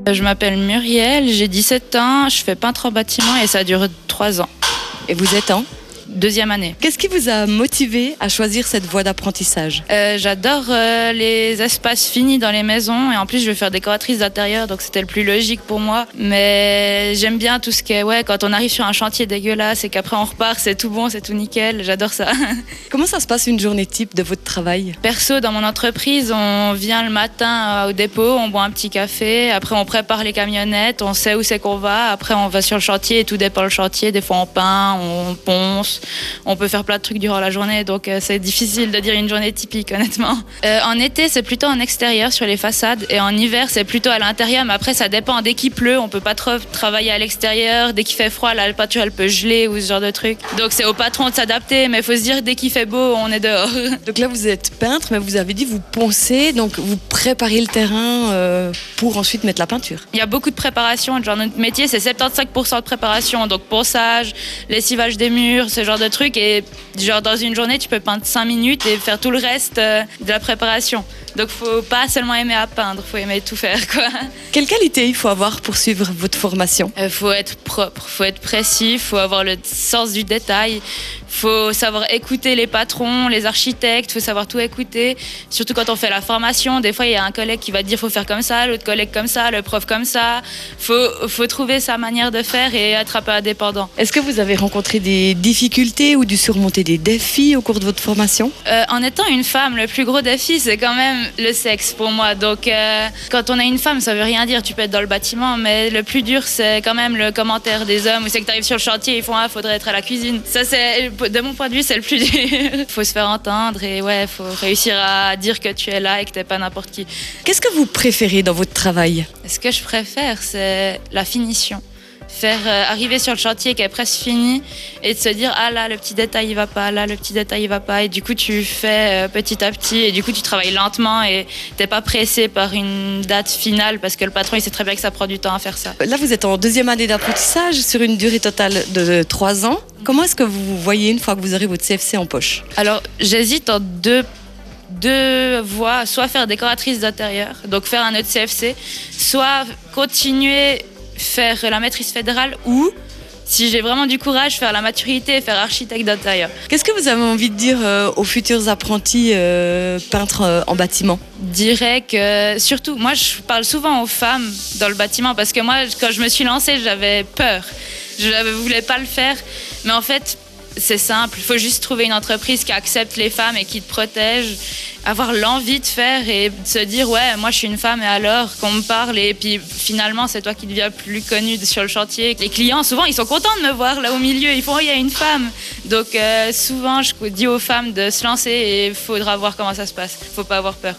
Je m'appelle Muriel, j'ai 17 ans, je fais peintre en bâtiment et ça dure 3 ans. Et vous êtes en 2e année. Qu'est-ce qui vous a motivé à choisir cette voie d'apprentissage? J'adore les espaces finis dans les maisons et en plus je veux faire décoratrice d'intérieur donc c'était le plus logique pour moi. Mais j'aime bien tout ce qui est, quand on arrive sur un chantier dégueulasse et qu'après on repart, c'est tout bon, c'est tout nickel, j'adore ça. Comment ça se passe une journée type de votre travail? Perso, dans mon entreprise, on vient le matin au dépôt, on boit un petit café, après on prépare les camionnettes, on sait où c'est qu'on va, après on va sur le chantier et tout dépend le chantier, des fois on peint, on ponce. On peut faire plein de trucs durant la journée, donc c'est difficile de dire une journée typique, honnêtement. En été, c'est plutôt en extérieur sur les façades, et en hiver, c'est plutôt à l'intérieur, mais après, ça dépend. Dès qu'il pleut, on peut pas trop travailler à l'extérieur. Dès qu'il fait froid, la peinture, elle peut geler ou ce genre de trucs. Donc c'est au patron de s'adapter, mais il faut se dire, dès qu'il fait beau, on est dehors. Donc là, vous êtes peintre, mais vous avez dit vous poncez, donc vous préparez le terrain pour ensuite mettre la peinture. Il y a beaucoup de préparation. Genre, notre métier, c'est 75% de préparation, donc ponçage, lessivage des murs, ce genre de trucs, et genre dans une journée tu peux peindre 5 minutes et faire tout le reste de la préparation. Donc faut pas seulement aimer à peindre, faut aimer tout faire quoi. Quelle qualité il faut avoir pour suivre votre formation? Faut être propre, faut être précis, faut avoir le sens du détail, faut savoir écouter les patrons, les architectes, faut savoir tout écouter. Surtout quand on fait la formation, des fois il y a un collègue qui va te dire faut faire comme ça, l'autre collègue comme ça, le prof comme ça. Faut trouver sa manière de faire et être un peu indépendant. Est-ce que vous avez rencontré des difficultés ou dû surmonter des défis au cours de votre formation? En étant une femme, le plus gros défi c'est quand même le sexe pour moi. Donc quand on est une femme, ça veut rien dire, tu peux être dans le bâtiment, mais le plus dur c'est quand même le commentaire des hommes, où c'est que tu arrives sur le chantier, ils font faudrait être à la cuisine. Ça c'est, de mon point de vue, c'est le plus dur. Faut se faire entendre et faut réussir à dire que tu es là et que t'es pas n'importe qui. Qu'est-ce que vous préférez dans votre travail? Ce que je préfère, c'est la finition. Faire arriver sur le chantier qui est presque fini et de se dire là le petit détail il va pas, là le petit détail il va pas, et du coup tu fais petit à petit et du coup tu travailles lentement et t'es pas pressé par une date finale parce que le patron il sait très bien que ça prend du temps à faire ça. Là vous êtes en 2e année d'apprentissage sur une durée totale de 3 ans. Comment est-ce que vous voyez une fois que vous aurez votre CFC en poche? Alors j'hésite en deux voies, soit faire décoratrice d'intérieur, donc faire un autre CFC, soit continuer faire la maîtrise fédérale ou, si j'ai vraiment du courage, faire la maturité et faire architecte d'intérieur. Qu'est-ce que vous avez envie de dire aux futurs apprentis peintres en bâtiment? Je dirais que, surtout, moi je parle souvent aux femmes dans le bâtiment parce que moi, quand je me suis lancée, j'avais peur. Je ne voulais pas le faire, mais en fait, c'est simple. Il faut juste trouver une entreprise qui accepte les femmes et qui te protège, avoir l'envie de faire et de se dire moi je suis une femme et alors qu'on me parle, et puis finalement c'est toi qui deviens plus connue sur le chantier. Les clients souvent ils sont contents de me voir là au milieu, ils font il y a une femme. Donc souvent je dis aux femmes de se lancer et il faudra voir comment ça se passe. Faut pas avoir peur.